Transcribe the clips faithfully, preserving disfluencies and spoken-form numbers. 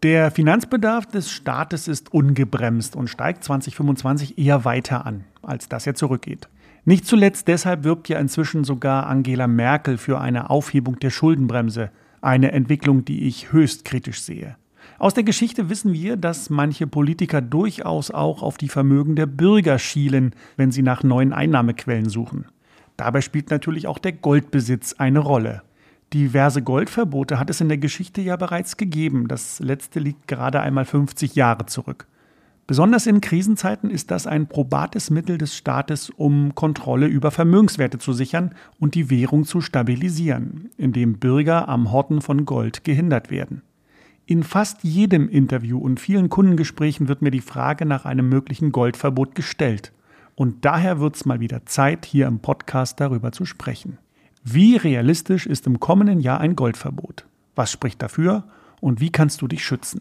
Der Finanzbedarf des Staates ist ungebremst und steigt zwanzig fünfundzwanzig eher weiter an, als dass er zurückgeht. Nicht zuletzt deshalb wirbt ja inzwischen sogar Angela Merkel für eine Aufhebung der Schuldenbremse, eine Entwicklung, die ich höchst kritisch sehe. Aus der Geschichte wissen wir, dass manche Politiker durchaus auch auf die Vermögen der Bürger schielen, wenn sie nach neuen Einnahmequellen suchen. Dabei spielt natürlich auch der Goldbesitz eine Rolle. Diverse Goldverbote hat es in der Geschichte ja bereits gegeben. Das letzte liegt gerade einmal fünfzig Jahre zurück. Besonders in Krisenzeiten ist das ein probates Mittel des Staates, um Kontrolle über Vermögenswerte zu sichern und die Währung zu stabilisieren, indem Bürger am Horten von Gold gehindert werden. In fast jedem Interview und vielen Kundengesprächen wird mir die Frage nach einem möglichen Goldverbot gestellt. Und daher wird es mal wieder Zeit, hier im Podcast darüber zu sprechen. Wie realistisch ist im kommenden Jahr ein Goldverbot? Was spricht dafür und wie kannst du dich schützen?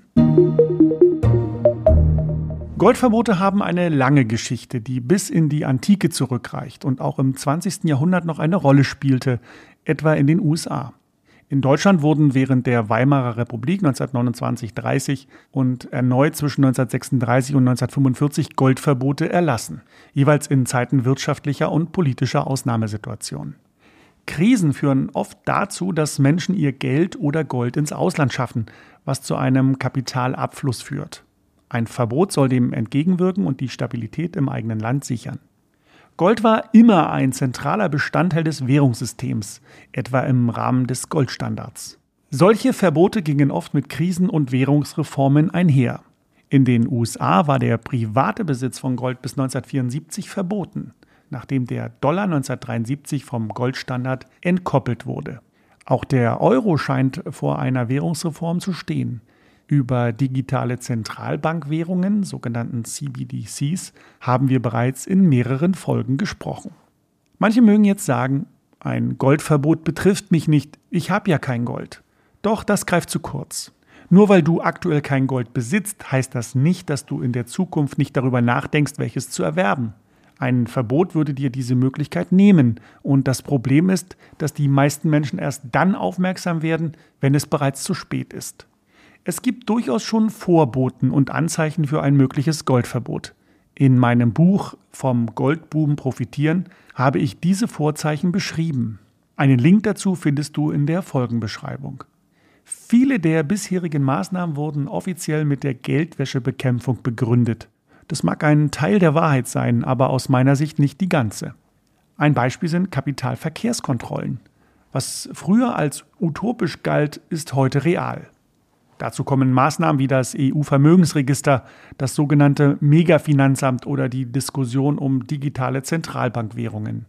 Goldverbote haben eine lange Geschichte, die bis in die Antike zurückreicht und auch im zwanzigsten Jahrhundert noch eine Rolle spielte, etwa in den U S A. In Deutschland wurden während der Weimarer Republik neunzehnhundertneunundzwanzig bis dreißig und erneut zwischen neunzehnhundertsechsunddreißig und neunzehnhundertfünfundvierzig Goldverbote erlassen, jeweils in Zeiten wirtschaftlicher und politischer Ausnahmesituationen. Krisen führen oft dazu, dass Menschen ihr Geld oder Gold ins Ausland schaffen, was zu einem Kapitalabfluss führt. Ein Verbot soll dem entgegenwirken und die Stabilität im eigenen Land sichern. Gold war immer ein zentraler Bestandteil des Währungssystems, etwa im Rahmen des Goldstandards. Solche Verbote gingen oft mit Krisen und Währungsreformen einher. In den U S A war der private Besitz von Gold bis neunzehnhundertvierundsiebzig verboten, nachdem der Dollar neunzehnhundertdreiundsiebzig vom Goldstandard entkoppelt wurde. Auch der Euro scheint vor einer Währungsreform zu stehen. Über digitale Zentralbankwährungen, sogenannten C B D Cs, haben wir bereits in mehreren Folgen gesprochen. Manche mögen jetzt sagen, ein Goldverbot betrifft mich nicht, ich habe ja kein Gold. Doch das greift zu kurz. Nur weil du aktuell kein Gold besitzt, heißt das nicht, dass du in der Zukunft nicht darüber nachdenkst, welches zu erwerben. Ein Verbot würde dir diese Möglichkeit nehmen. Und das Problem ist, dass die meisten Menschen erst dann aufmerksam werden, wenn es bereits zu spät ist. Es gibt durchaus schon Vorboten und Anzeichen für ein mögliches Goldverbot. In meinem Buch Vom Goldbuben profitieren habe ich diese Vorzeichen beschrieben. Einen Link dazu findest du in der Folgenbeschreibung. Viele der bisherigen Maßnahmen wurden offiziell mit der Geldwäschebekämpfung begründet. Das mag ein Teil der Wahrheit sein, aber aus meiner Sicht nicht die ganze. Ein Beispiel sind Kapitalverkehrskontrollen. Was früher als utopisch galt, ist heute real. Dazu kommen Maßnahmen wie das E U-Vermögensregister, das sogenannte Megafinanzamt oder die Diskussion um digitale Zentralbankwährungen.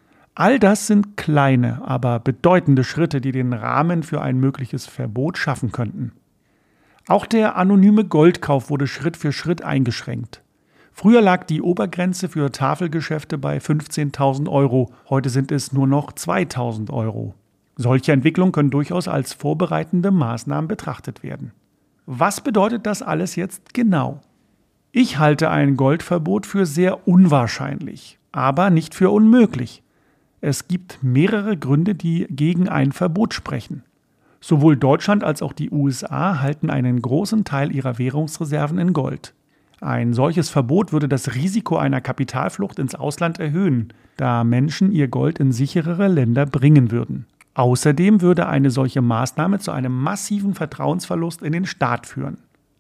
All das sind kleine, aber bedeutende Schritte, die den Rahmen für ein mögliches Verbot schaffen könnten. Auch der anonyme Goldkauf wurde Schritt für Schritt eingeschränkt. Früher lag die Obergrenze für Tafelgeschäfte bei fünfzehntausend Euro, heute sind es nur noch zweitausend Euro. Solche Entwicklungen können durchaus als vorbereitende Maßnahmen betrachtet werden. Was bedeutet das alles jetzt genau? Ich halte ein Goldverbot für sehr unwahrscheinlich, aber nicht für unmöglich. Es gibt mehrere Gründe, die gegen ein Verbot sprechen. Sowohl Deutschland als auch die U S A halten einen großen Teil ihrer Währungsreserven in Gold. Ein solches Verbot würde das Risiko einer Kapitalflucht ins Ausland erhöhen, da Menschen ihr Gold in sicherere Länder bringen würden. Außerdem würde eine solche Maßnahme zu einem massiven Vertrauensverlust in den Staat führen.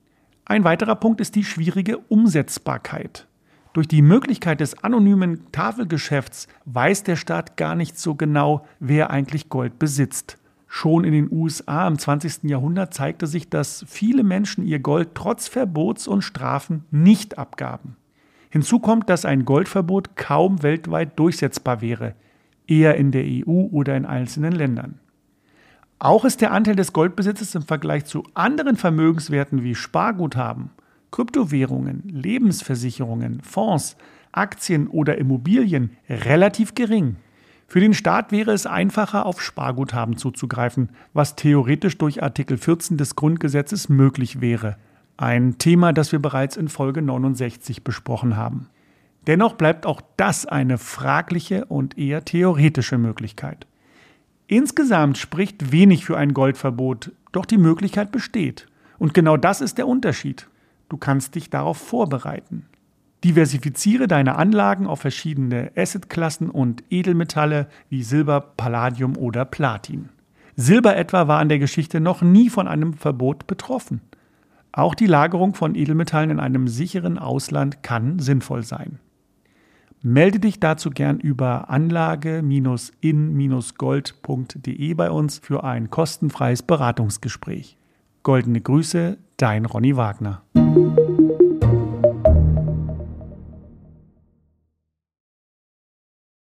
Ein weiterer Punkt ist die schwierige Umsetzbarkeit. Durch die Möglichkeit des anonymen Tafelgeschäfts weiß der Staat gar nicht so genau, wer eigentlich Gold besitzt. Schon in den U S A im zwanzigsten Jahrhundert zeigte sich, dass viele Menschen ihr Gold trotz Verbots und Strafen nicht abgaben. Hinzu kommt, dass ein Goldverbot kaum weltweit durchsetzbar wäre, eher in der E U oder in einzelnen Ländern. Auch ist der Anteil des Goldbesitzes im Vergleich zu anderen Vermögenswerten wie Sparguthaben, Kryptowährungen, Lebensversicherungen, Fonds, Aktien oder Immobilien relativ gering. Für den Staat wäre es einfacher, auf Sparguthaben zuzugreifen, was theoretisch durch Artikel vierzehn des Grundgesetzes möglich wäre. Ein Thema, das wir bereits in Folge neunundsechzig besprochen haben. Dennoch bleibt auch das eine fragliche und eher theoretische Möglichkeit. Insgesamt spricht wenig für ein Goldverbot, doch die Möglichkeit besteht. Und genau das ist der Unterschied. Du kannst dich darauf vorbereiten. Diversifiziere deine Anlagen auf verschiedene Assetklassen und Edelmetalle wie Silber, Palladium oder Platin. Silber etwa war in der Geschichte noch nie von einem Verbot betroffen. Auch die Lagerung von Edelmetallen in einem sicheren Ausland kann sinnvoll sein. Melde dich dazu gern über anlage in gold punkt de bei uns für ein kostenfreies Beratungsgespräch. Goldene Grüße, dein Ronny Wagner.